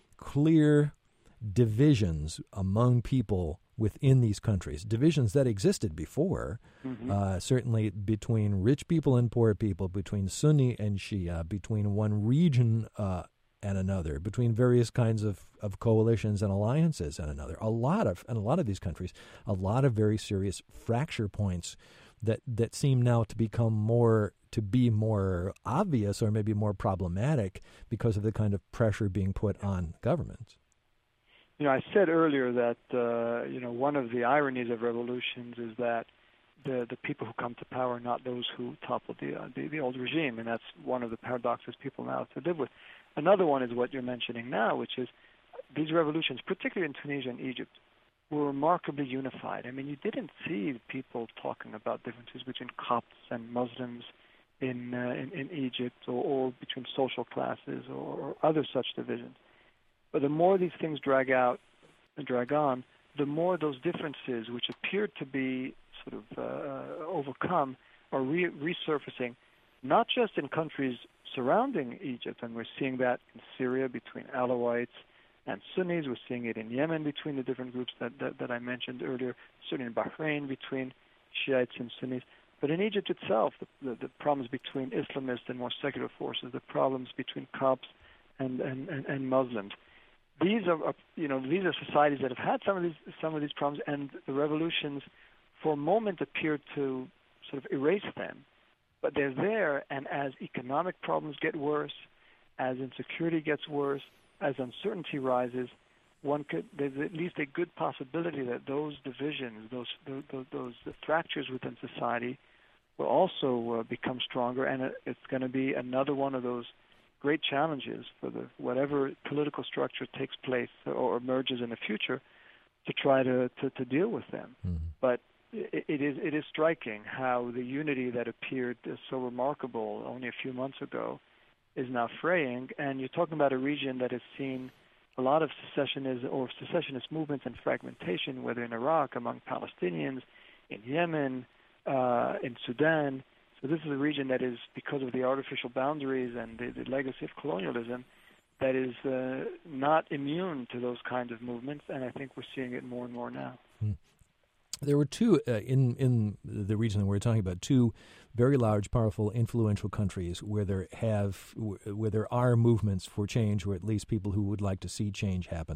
Speaker 2: clear divisions among people within these countries, divisions that existed before, mm-hmm. uh, certainly between rich people and poor people, between Sunni and Shia, between one region uh, and another, between various kinds of, of coalitions and alliances and another. A lot of, in a lot of these countries, a lot of very serious fracture points that, that seem now to become more, to be more obvious or maybe more problematic because of the kind of pressure being put on governments.
Speaker 3: You know, I said earlier that, uh, you know, one of the ironies of revolutions is that the the people who come to power are not those who toppled the, uh, the the old regime, and that's one of the paradoxes people now have to live with. Another one is what you're mentioning now, which is these revolutions, particularly in Tunisia and Egypt, were remarkably unified. I mean, you didn't see people talking about differences between Copts and Muslims in uh, in, in Egypt, or, or between social classes, or, or other such divisions. But the more these things drag out and drag on, the more those differences, which appear to be sort of uh, overcome, are re- resurfacing, not just in countries surrounding Egypt, and we're seeing that in Syria between Alawites and Sunnis. We're seeing it in Yemen between the different groups that, that, that I mentioned earlier, certainly in Bahrain between Shiites and Sunnis. But in Egypt itself, the, the, the problems between Islamists and more secular forces, the problems between Copts and, and, and, and Muslims. These are, you know, these are societies that have had some of these some of these problems, and the revolutions, for a moment, appeared to sort of erase them. But they're there, and as economic problems get worse, as insecurity gets worse, as uncertainty rises, one could there's at least a good possibility that those divisions, those those, those fractures within society, will also uh, become stronger, and it's going to be another one of those great challenges for the whatever political structure takes place or emerges in the future to try to, to, to deal with them. Mm-hmm. But it, it is it is striking how the unity that appeared so remarkable only a few months ago is now fraying. And you're talking about a region that has seen a lot of secessionist or secessionist movements and fragmentation, whether in Iraq among Palestinians, in Yemen, uh, in Sudan. So this is a region that is, because of the artificial boundaries and the, the legacy of colonialism, that is uh, not immune to those kinds of movements, and I think we're seeing it more and more now.
Speaker 2: Hmm. There were two, uh, in, in the region that we're talking about, two very large, powerful, influential countries where there have where there are movements for change, or at least people who would like to see change happen.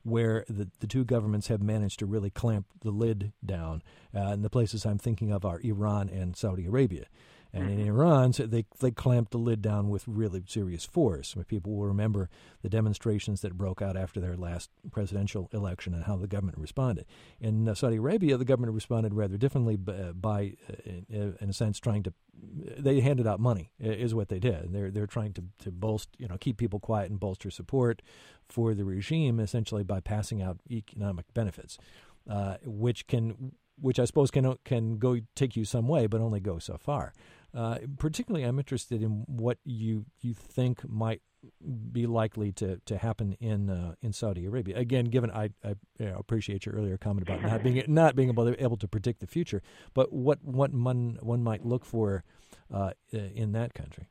Speaker 2: where the, the two governments have managed to really clamp the lid down. Uh, and the places I'm thinking of are Iran and Saudi Arabia. And in Iran, so they they clamped the lid down with really serious force. I mean, people will remember the demonstrations that broke out after their last presidential election and how the government responded. In uh, Saudi Arabia, the government responded rather differently by, uh, by uh, in, in a sense, trying to they handed out money is what they did. They're they're trying to to bolster, you know, keep people quiet and bolster support for the regime, essentially by passing out economic benefits, uh, which can which I suppose can can go take you some way, but only go so far. Uh, particularly, I'm interested in what you you think might be likely to, to happen in uh, in Saudi Arabia. Again, given I, I you know, appreciate your earlier comment about not being not being able to, able to predict the future, but what what one one might look for uh, in that country.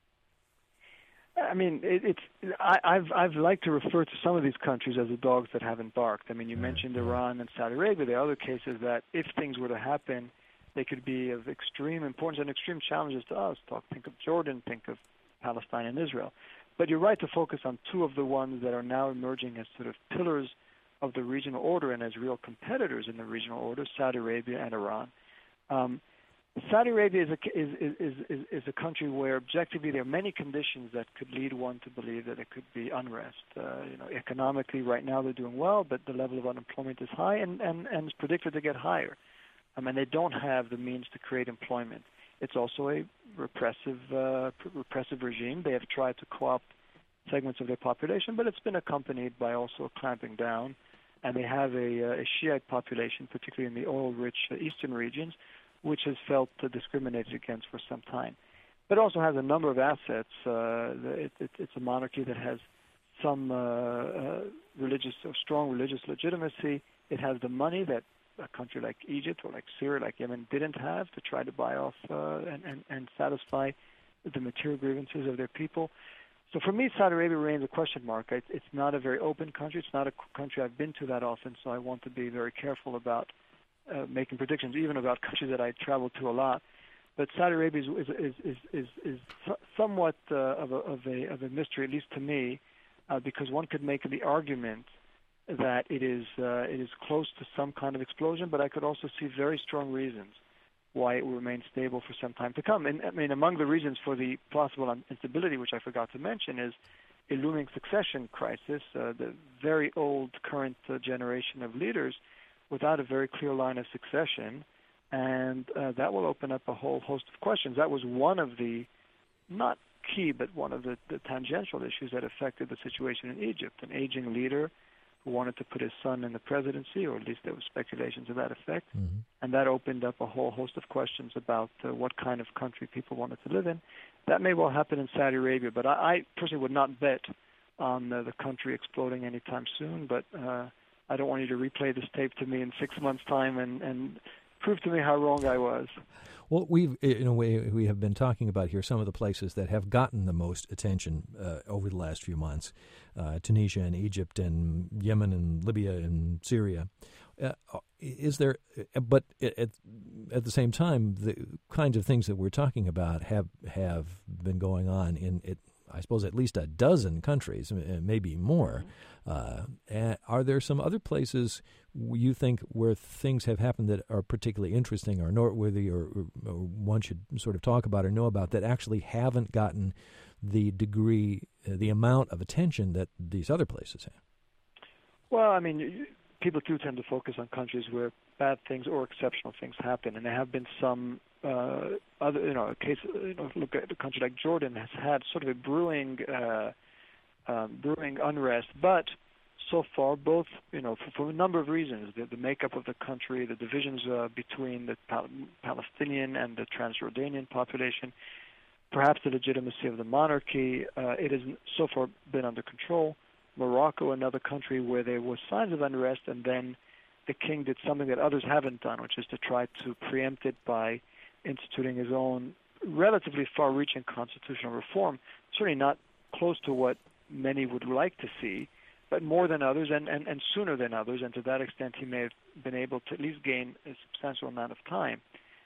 Speaker 3: I mean, it, it's I, I've I've liked to refer to some of these countries as the dogs that haven't barked. I mean, you mentioned Iran and Saudi Arabia. There are other cases that, if things were to happen, they could be of extreme importance and extreme challenges to us. Talk, think of Jordan, think of Palestine and Israel. But you're right to focus on two of the ones that are now emerging as sort of pillars of the regional order and as real competitors in the regional order: Saudi Arabia and Iran. Um, Saudi Arabia is a, is, is, is, is a country where objectively there are many conditions that could lead one to believe that it could be unrest. Uh, you know, economically, right now they're doing well, but the level of unemployment is high and, and, and is predicted to get higher. I mean, they don't have the means to create employment. It's also a repressive, uh, repressive regime. They have tried to co-opt segments of their population, but it's been accompanied by also clamping down. And they have a, a Shiite population, particularly in the oil-rich uh, eastern regions, which has felt uh, discriminated against for some time. But it also has a number of assets. Uh, it, it, it's a monarchy that has some uh, uh, religious or strong religious legitimacy. It has the money that a country like Egypt or like Syria, like Yemen, didn't have to try to buy off uh, and, and, and satisfy the material grievances of their people. So for me, Saudi Arabia remains a question mark. It's, it's not a very open country. It's not a country I've been to that often, so I want to be very careful about uh, making predictions, even about countries that I travel to a lot. But Saudi Arabia is is is is, is somewhat uh, of a of a of a mystery, at least to me, uh, because one could make the argument that it is uh, it is close to some kind of explosion, but I could also see very strong reasons why it will remain stable for some time to come. And I mean, among the reasons for the possible instability, which I forgot to mention, is a looming succession crisis. Uh, the very old current uh, generation of leaders without a very clear line of succession, and uh, that will open up a whole host of questions. That was one of the, not key, but one of the, the tangential issues that affected the situation in Egypt. An aging leader who wanted to put his son in the presidency, or at least there were speculations to that effect, mm-hmm. and that opened up a whole host of questions about uh, what kind of country people wanted to live in. That may well happen in Saudi Arabia, but I, I personally would not bet on uh, the country exploding anytime soon, but uh, I don't want you to replay this tape to me in six months' time and, and prove to me how wrong I was.
Speaker 2: Well, we've, in a way, we have been talking about here some of the places that have gotten the most attention uh, over the last few months, uh, Tunisia and Egypt and Yemen and Libya and Syria. Uh, is there, but at, at the same time, the kinds of things that we're talking about have have been going on in, it, I suppose, at least a dozen countries, maybe more. Uh, are there some other places you think where things have happened that are particularly interesting or noteworthy or, or, or one should sort of talk about or know about that actually haven't gotten the degree, uh, the amount of attention that these other places have?
Speaker 3: Well, I mean, people do tend to focus on countries where bad things or exceptional things happen, and there have been some uh, other, you know, case. You know, look at a country like Jordan has had sort of a brewing, uh, um, brewing unrest, but so far, both, you know, for, for a number of reasons, the, the makeup of the country, the divisions uh, between the Pal- Palestinian and the Transjordanian population, perhaps the legitimacy of the monarchy, uh, it has so far been under control. Morocco, another country where there was signs of unrest, and then the king did something that others haven't done, which is to try to preempt it by instituting his own relatively far-reaching constitutional reform, certainly not close to what many would like to see, but more than others and, and, and sooner than others, and to that extent he may have been able to at least gain a substantial amount of time.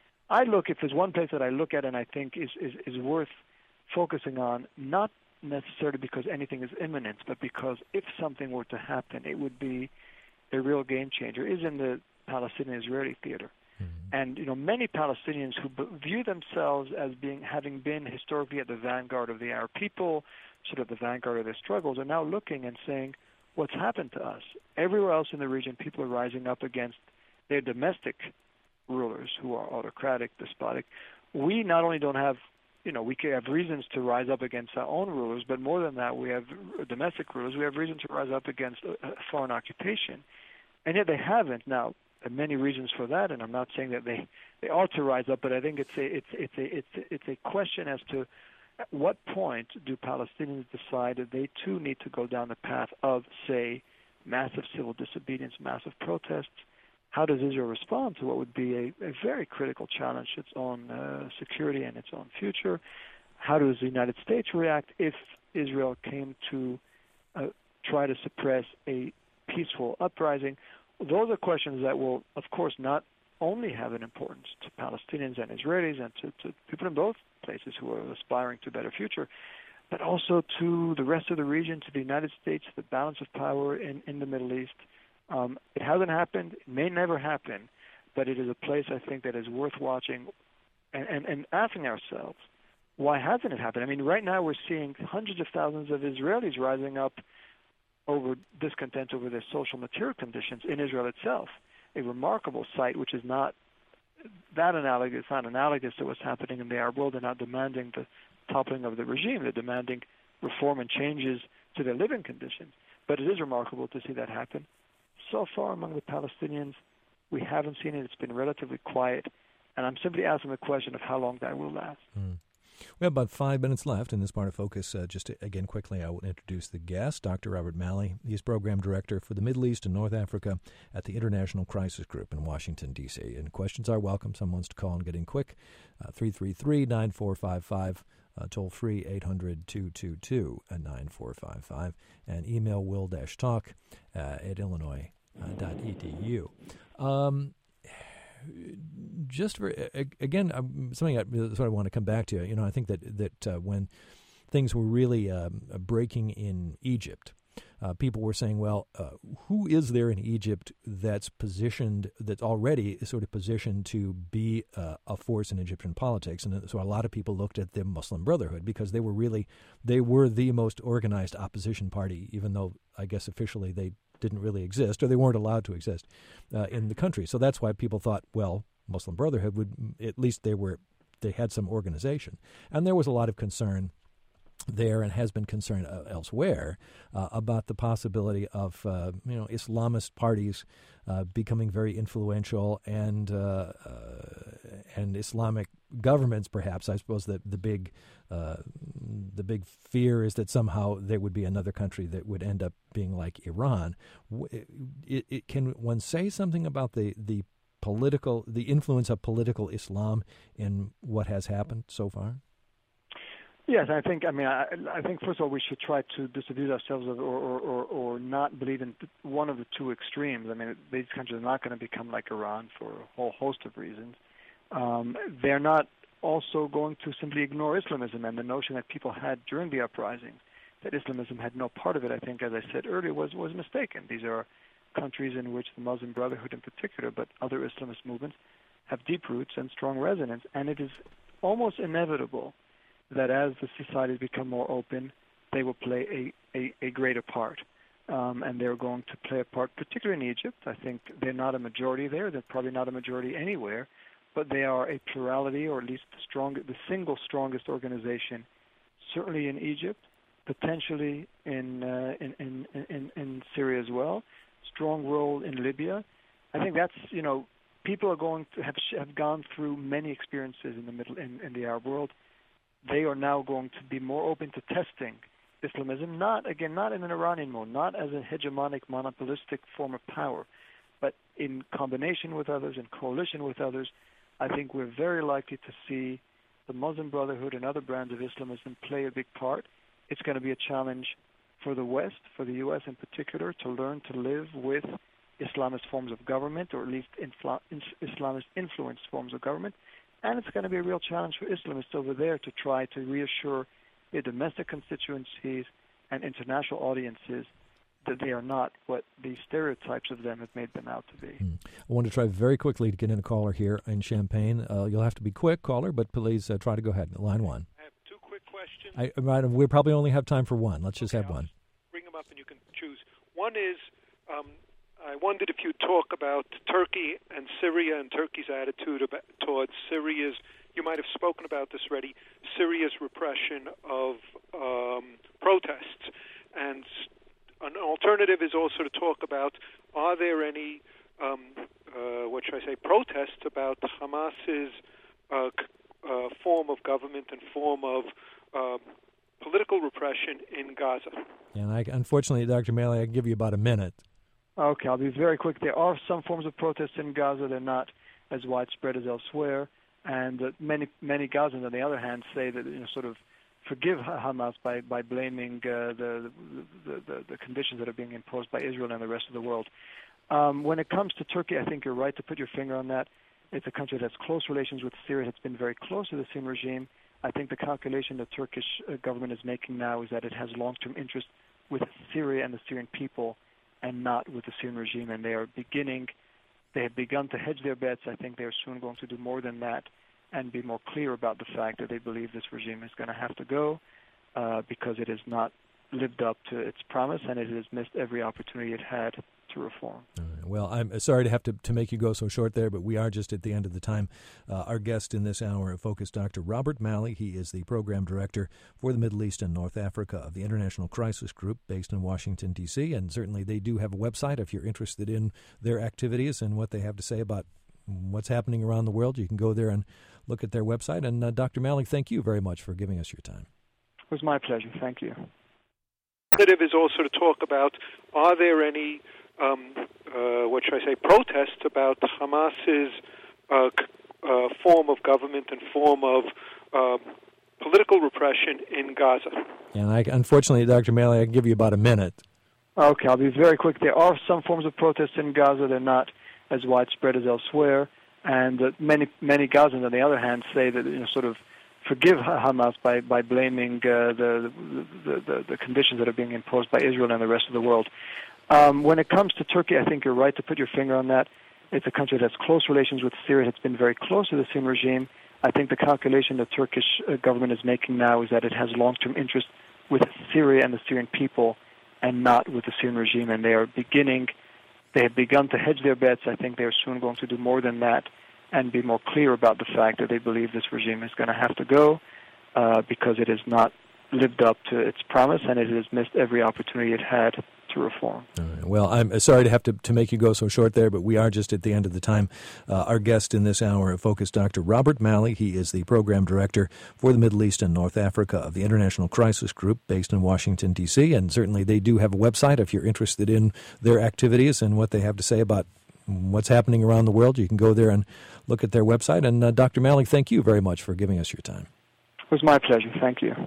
Speaker 3: I look, if there's one place that I look at and I think is, is, is worth focusing on, not necessarily because anything is imminent, but because if something were to happen, it would be a real game changer is in the Palestinian-Israeli theater. Mm-hmm. And you know, many Palestinians who b- view themselves as being having been historically at the vanguard of the Arab people, sort of the vanguard of their struggles, are now looking and saying, what's happened to us? Everywhere else in the region, people are rising up against their domestic rulers who are autocratic, despotic. We not only don't have, you know, we have reasons to rise up against our own rulers, but more than that, we have domestic rulers. We have reason to rise up against a foreign occupation. And yet they haven't. Now, there are many reasons for that, and I'm not saying that they, they ought to rise up, but I think it's a it's it's a it's a, it's a question as to at what point do Palestinians decide that they too need to go down the path of, say, massive civil disobedience, massive protests? How does Israel respond to what would be a, a very critical challenge to its own uh, security and its own future? How does the United States react if Israel came to uh, try to suppress a peaceful uprising? Those are questions that will, of course, not only have an importance to Palestinians and Israelis and to, to people in both places who are aspiring to a better future, but also to the rest of the region, to the United States, the balance of power in, in the Middle East. Um, it hasn't happened. It may never happen, but it is a place, I think, that is worth watching and, and, and asking ourselves, why hasn't it happened? I mean, right now we're seeing hundreds of thousands of Israelis rising up over discontent over their social material conditions in Israel itself, a remarkable sight which is not that analogous, not analogous to what's happening in the Arab world. They're not demanding the toppling of the regime. They're demanding reform and changes to their living conditions. But it is remarkable to see that happen. So far among the Palestinians, we haven't seen it. It's been relatively quiet. And I'm simply asking the question of how long that will last.
Speaker 2: Mm. We have about five minutes left in this part of Focus. Uh, just to, again, quickly, I will introduce the guest, Doctor Robert Malley. He's Program Director for the Middle East and North Africa at the International Crisis Group in Washington, D C And questions are welcome. Someone wants to call and get in quick. Uh, three three three, nine four five five, uh, toll free eight hundred, two two two, nine four five five, and email will-talk uh, at illinois dot e d u. Um, Just for again, something I sort of want to come back to. You know, I think that that uh, when things were really um, breaking in Egypt, uh, people were saying, "Well, uh, who is there in Egypt that's positioned, that's already sort of positioned to be uh, a force in Egyptian politics?" And so a lot of people looked at the Muslim Brotherhood because they were really they were the most organized opposition party, even though I guess officially they didn't really exist, or they weren't allowed to exist uh, in the country. So that's why people thought, well, Muslim Brotherhood would, at least they were, they had some organization. And there was a lot of concern there, and has been concern uh, elsewhere uh, about the possibility of uh, you know Islamist parties uh, becoming very influential, and uh, uh, and Islamic governments. Perhaps I suppose that the big uh, the big fear is that somehow there would be another country that would end up being like Iran. It, it, can one say something about the the political the influence of political Islam in what has happened so far?
Speaker 3: Yes, I think. I mean, I, I think first of all we should try to disabuse ourselves of, or, or, or, or not believe in one of the two extremes. I mean, these countries are not going to become like Iran for a whole host of reasons. Um, they're not also going to simply ignore Islamism, and the notion that people had during the uprising that Islamism had no part of it, I think, as I said earlier, was was mistaken. These are countries in which the Muslim Brotherhood in particular, but other Islamist movements, have deep roots and strong resonance, and it is almost inevitable that as the societies become more open, they will play a, a, a greater part. Um, and they're going to play a part, particularly in Egypt. I think they're not a majority there. They're probably not a majority anywhere. But they are a plurality, or at least the, strong, the single strongest organization, certainly in Egypt, potentially in, uh, in, in, in, in Syria as well. Strong role in Libya. I think that's, you know, people are going to have, have gone through many experiences in the middle in, in the Arab world. They are now going to be more open to testing Islamism, not, again, not in an Iranian mode, not as a hegemonic, monopolistic form of power, but in combination with others, in coalition with others. I think we're very likely to see the Muslim Brotherhood and other brands of Islamism play a big part. It's going to be a challenge for the West, for the U S in particular, to learn to live with Islamist forms of government, or at least influ- Islamist-influenced forms of government. And it's going to be a real challenge for Islamists over there to try to reassure their domestic constituencies and international audiences that they are not what the stereotypes of them have made them out to be.
Speaker 2: Mm. I want to try very quickly to get in a caller here in Champaign. Uh, you'll have to be quick, caller, but please uh, try to go ahead. Line one.
Speaker 6: I have two quick questions.
Speaker 2: I, right, we probably only have time for one. Let's just
Speaker 6: okay,
Speaker 2: have
Speaker 6: I'll
Speaker 2: one.
Speaker 6: Just bring them up and you can choose. One is, um, I wondered if you'd talk about Turkey and Syria and Turkey's attitude about, towards Syria's, you might have spoken about this already, Syria's repression of um, protests. And an alternative is also to talk about, are there any, um, uh, what should I say, protests about Hamas's uh, uh, form of government and form of uh, political repression in Gaza?
Speaker 2: And I, unfortunately, Doctor Malley, I can give you about a minute.
Speaker 3: Okay, I'll be very quick. There are some forms of protest in Gaza. They're not as widespread as elsewhere. And uh, many many Gazans, on the other hand, say that, you know, sort of forgive Hamas by by blaming uh, the, the, the the conditions that are being imposed by Israel and the rest of the world. Um, when it comes to Turkey, I think you're right to put your finger on that. It's a country that has close relations with Syria. It's been very close to the Syrian regime. I think the calculation the Turkish uh, government is making now is that it has long-term interest with Syria and the Syrian people, and not with the Syrian regime. And they are beginning. They have begun to hedge their bets. I think they are soon going to do more than that and be more clear about the fact that they believe this regime is going to have to go uh, because it has not lived up to its promise and it has missed every opportunity it had to reform.
Speaker 2: All right. Well, I'm sorry to have to, to make you go so short there, but we are just at the end of the time. Uh, our guest in this hour of Focus, Doctor Robert Malley. He is the program director for the Middle East and North Africa of the International Crisis Group based in Washington, D C, and certainly they do have a website if you're interested in their activities and what they have to say about what's happening around the world. You can go there and look at their website. And uh, Doctor Malley, thank you very much for giving us your time.
Speaker 3: It was my pleasure. Thank you.
Speaker 6: The alternative is also to talk about, are there any, um, uh, what should I say, protests about Hamas's uh, uh, form of government and form of uh, political repression in Gaza?
Speaker 2: And I, unfortunately, Doctor Malley, I can give you about a minute.
Speaker 3: Okay, I'll be very quick. There are some forms of protest in Gaza. They're not as widespread as elsewhere. And uh, many many Gazans, on the other hand, say that, you know, sort of forgive Hamas by by blaming uh, the, the, the the conditions that are being imposed by Israel and the rest of the world. Um, when it comes to Turkey, I think you're right to put your finger on that. It's a country that has close relations with Syria. It's been very close to the Syrian regime. I think the calculation the Turkish uh, government is making now is that it has long-term interest with Syria and the Syrian people, and not with the Syrian regime. And they are beginning. They have begun to hedge their bets. I think they are soon going to do more than that and be more clear about the fact that they believe this regime is going to have to go uh, because it has not lived up to its promise and it has missed every opportunity it had to reform.
Speaker 2: All right. Well, I'm sorry to have to, to make you go so short there, but we are just at the end of the time. Uh, our guest in this hour of Focus, Doctor Robert Malley. He is the program director for the Middle East and North Africa of the International Crisis Group based in Washington, D C, and certainly they do have a website if you're interested in their activities and what they have to say about what's happening around the world. You can go there and look at their website. And uh, Doctor Malley, thank you very much for giving us your time.
Speaker 3: It was my pleasure. Thank you.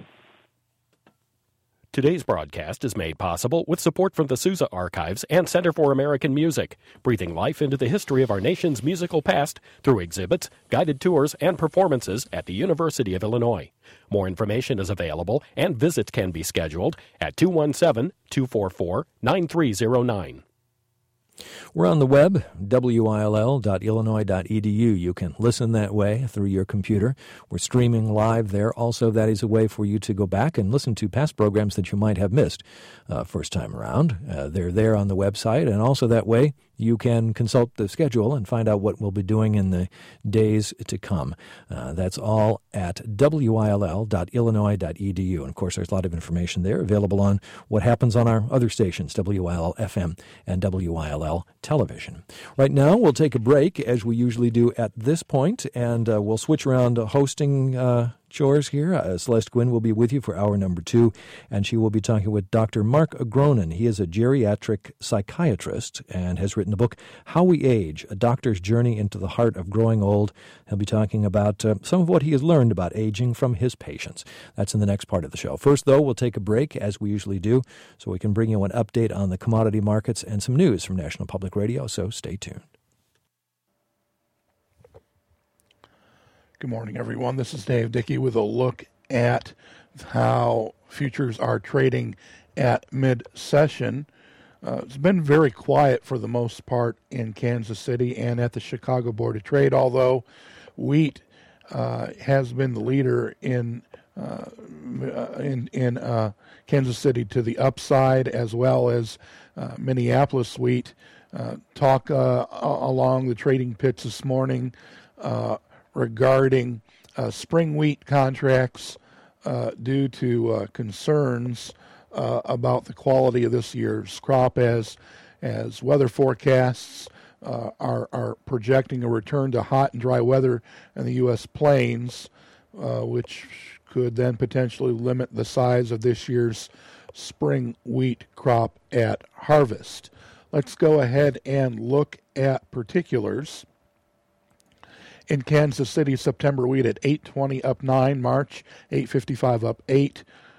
Speaker 7: Today's broadcast is made possible with support from the Sousa Archives and Center for American Music, breathing life into the history of our nation's musical past through exhibits, guided tours, and performances at the University of Illinois. More information is available and visits can be scheduled at two one seven, two four four, nine three zero nine.
Speaker 2: We're on the web, W I L L dot illinois dot e d u. You can listen that way through your computer. We're streaming live there. Also, that is a way for you to go back and listen to past programs that you might have missed uh, first time around. Uh, they're there on the website, and also that way you can consult the schedule and find out what we'll be doing in the days to come. Uh, that's all at W I L L dot illinois dot e d u. And, of course, there's a lot of information there available on what happens on our other stations, W I L F M and W I L L Television. Right now, we'll take a break, as we usually do at this point, and uh, we'll switch around to hosting uh, chores here. Uh, Celeste Gwynn will be with you for hour number two, and she will be talking with Doctor Mark Agronin. He is a geriatric psychiatrist and has written a book, How We Age, A Doctor's Journey into the Heart of Growing Old. He'll be talking about uh, some of what he has learned about aging from his patients. That's in the next part of the show. First, though, we'll take a break, as we usually do, so we can bring you an update on the commodity markets and some news from National Public Radio, so stay tuned.
Speaker 8: Good morning, everyone. This is Dave Dickey with a look at how futures are trading at mid-session. Uh, it's been very quiet for the most part in Kansas City and at the Chicago Board of Trade, although wheat uh, has been the leader in uh, in, in uh, Kansas City to the upside, as well as uh, Minneapolis wheat. Uh, talk uh, along the trading pits this morning uh, regarding uh, spring wheat contracts uh, due to uh, concerns uh, about the quality of this year's crop, as as weather forecasts uh, are are projecting a return to hot and dry weather in the U S plains, uh, which could then potentially limit the size of this year's spring wheat crop at harvest. Let's go ahead and look at particulars. In Kansas City, September wheat at eight twenty up nine, March eight fifty-five up eight,